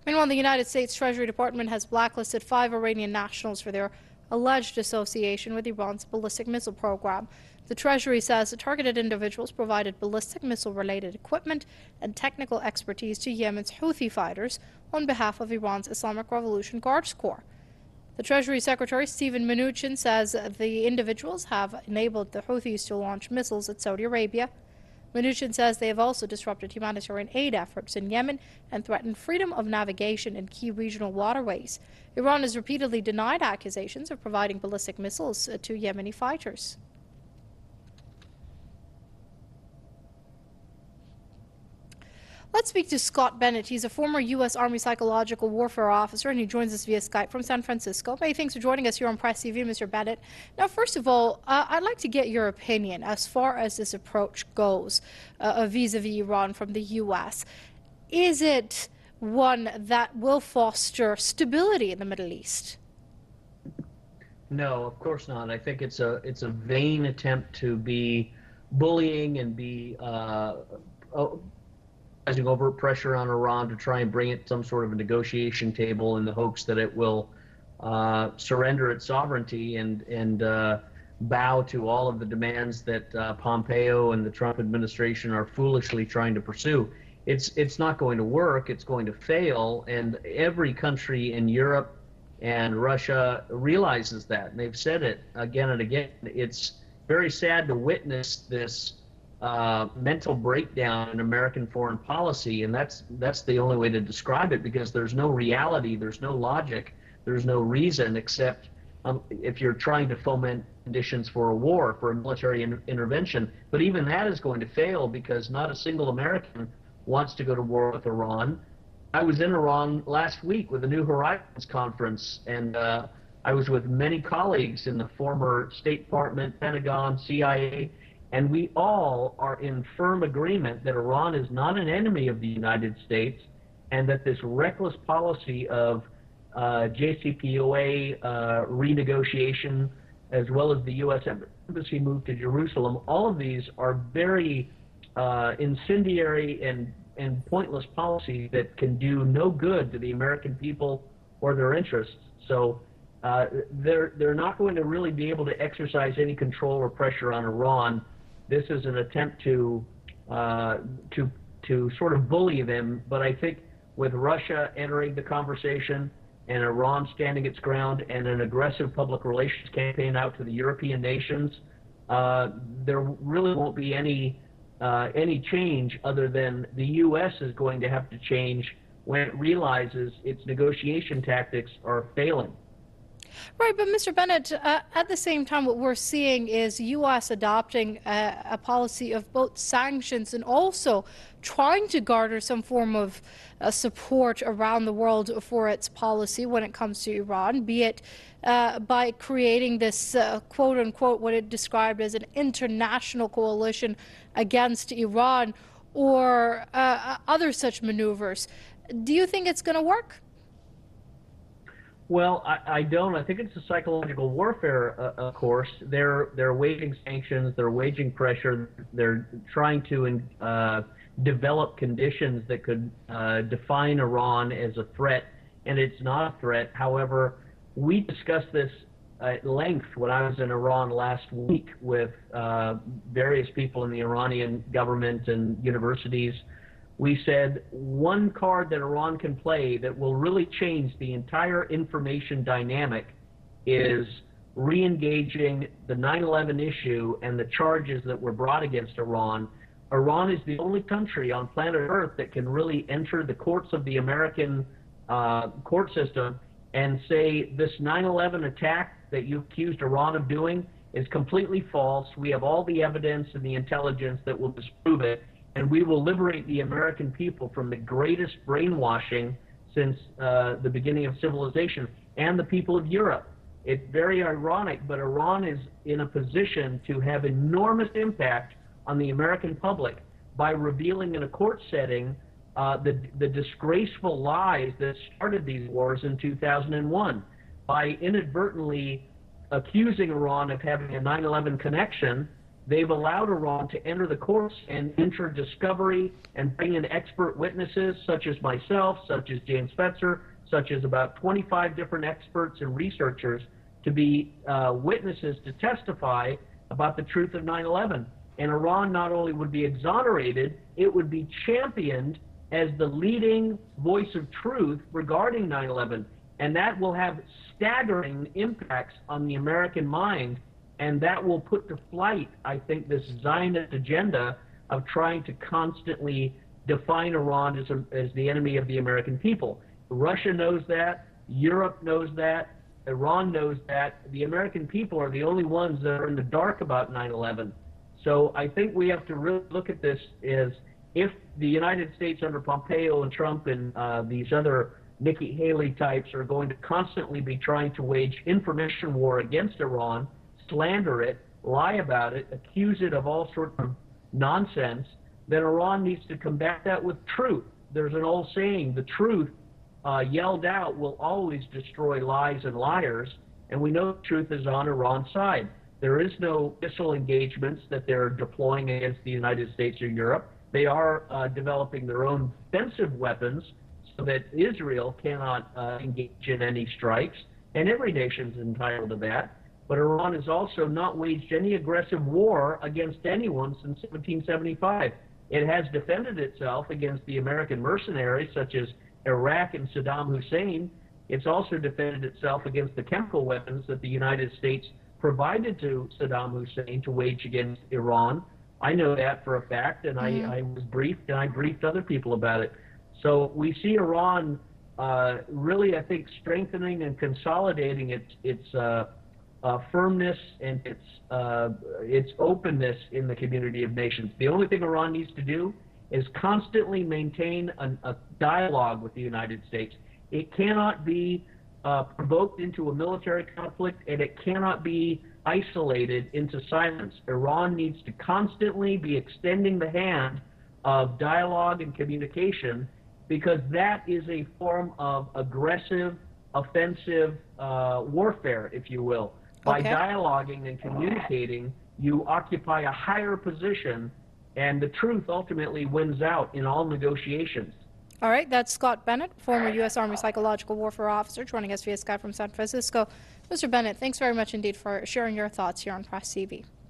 Meanwhile, the United States Treasury Department has blacklisted 5 Iranian nationals for their alleged association with Iran's ballistic missile program. The Treasury says the targeted individuals provided ballistic missile-related equipment and technical expertise to Yemen's Houthi fighters on behalf of Iran's Islamic Revolution Guards Corps. The Treasury Secretary, Steven Mnuchin, says the individuals have enabled the Houthis to launch missiles at Saudi Arabia. Mnuchin says they have also disrupted humanitarian aid efforts in Yemen and threatened freedom of navigation in key regional waterways. Iran has repeatedly denied accusations of providing ballistic missiles to Yemeni fighters. Let's speak to Scott Bennett. He's a former U.S. Army Psychological Warfare Officer, and he joins us via Skype from San Francisco. Many thanks for joining us here on Press TV, Mr. Bennett. Now, first of all, I'd like to get your opinion as far as this approach goes vis-a-vis Iran from the U.S. Is it one that will foster stability in the Middle East? No, of course not. I think it's a vain attempt to be bullying and be overt pressure on Iran to try and bring it to some sort of a negotiation table in the hopes that it will surrender its sovereignty and bow to all of the demands that Pompeo and the Trump administration are foolishly trying to pursue. It's not going to work. It's going to fail, and every country in Europe and Russia realizes that, and they've said it again and again. It's very sad to witness this mental breakdown in American foreign policy, and that's the only way to describe it, because there's no reality, there's no logic, there's no reason, except if you're trying to foment conditions for a war, for a military intervention. But even that is going to fail, because not a single American wants to go to war with Iran. I was in Iran last week with the New Horizons conference, and I was with many colleagues in the former State Department, Pentagon, CIA, and we all are in firm agreement that Iran is not an enemy of the United States, and that this reckless policy of JCPOA renegotiation, as well as the U.S. Embassy move to Jerusalem, all of these are very incendiary and pointless policies that can do no good to the American people or their interests. So they're not going to really be able to exercise any control or pressure on Iran. This is an attempt to sort of bully them, but I think with Russia entering the conversation and Iran standing its ground and an aggressive public relations campaign out to the European nations, there really won't be any change, other than the U.S. is going to have to change when it realizes its negotiation tactics are failing. Right, but Mr. Bennett, at the same time, what we're seeing is U.S. adopting a policy of both sanctions and also trying to garner some form of support around the world for its policy when it comes to Iran, be it by creating this quote-unquote what it described as an international coalition against Iran, or other such maneuvers. Do you think it's going to work? Well, I don't. I think it's a psychological warfare, of course. They're waging sanctions, they're waging pressure, they're trying to develop conditions that could define Iran as a threat, and it's not a threat. However, we discussed this at length when I was in Iran last week with various people in the Iranian government and universities. We said one card that Iran can play that will really change the entire information dynamic is re-engaging the 9/11 issue and the charges that were brought against Iran. Iran is the only country on planet Earth that can really enter the courts of the American court system and say this 9/11 attack that you accused Iran of doing is completely false. We have all the evidence and the intelligence that will disprove it, and we will liberate the American people from the greatest brainwashing since the beginning of civilization, and the people of Europe. It's very ironic, but Iran is in a position to have enormous impact on the American public by revealing in a court setting the disgraceful lies that started these wars in 2001, by inadvertently accusing Iran of having a 9/11 connection they've allowed Iran to enter the courts and enter discovery and bring in expert witnesses such as myself, such as James Fetzer, such as about 25 different experts and researchers to be witnesses to testify about the truth of 9/11. And Iran not only would be exonerated, it would be championed as the leading voice of truth regarding 9/11. And that will have staggering impacts on the American mind, and that will put to flight, I think, this Zionist agenda of trying to constantly define Iran as the enemy of the American people. Russia knows that, Europe knows that, Iran knows that. The American people are the only ones that are in the dark about 9/11. So I think we have to really look at this as if the United States under Pompeo and Trump and these other Nikki Haley types are going to constantly be trying to wage information war against Iran, slander it, lie about it, accuse it of all sorts of nonsense, then Iran needs to combat that with truth. There's an old saying, the truth yelled out will always destroy lies and liars, and we know the truth is on Iran's side. There is no missile engagements that they're deploying against the United States or Europe. They are developing their own offensive weapons so that Israel cannot engage in any strikes, and every nation is entitled to that. But Iran has also not waged any aggressive war against anyone since 1775. It has defended itself against the American mercenaries such as Iraq and Saddam Hussein. It's also defended itself against the chemical weapons that the United States provided to Saddam Hussein to wage against Iran. I know that for a fact, and I was briefed, and I briefed other people about it. So we see Iran really, I think, strengthening and consolidating its firmness and its openness in the community of nations. The only thing Iran needs to do is constantly maintain a dialogue with the United States. It cannot be provoked into a military conflict, and it cannot be isolated into silence. Iran needs to constantly be extending the hand of dialogue and communication, because that is a form of aggressive, offensive warfare, if you will. By dialoguing and communicating, you occupy a higher position, and the truth ultimately wins out in all negotiations. All right, that's Scott Bennett, former U.S. Army Psychological Warfare Officer, joining us via Skype from San Francisco. Mr. Bennett, thanks very much indeed for sharing your thoughts here on Press TV.